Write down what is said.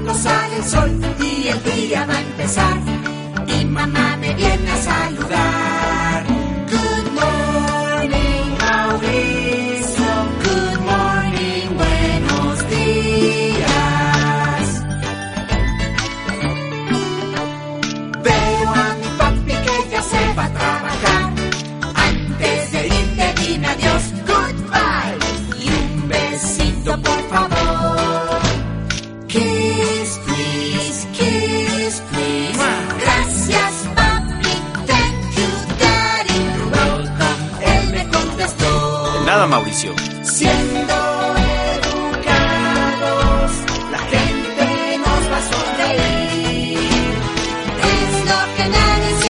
pronto sale el sol y el día va a empezar. Y mamá me viene a saludar. Good morning, Mauricio. Good morning, buenos días. Veo a mi papi que ya se va a trabajar. Antes de irte dime adiós, goodbye. Y un besito por favor. Kiss, please, kiss, please. Gracias, papi, thank you, daddy. You're welcome, él me contestó. De nada, Mauricio.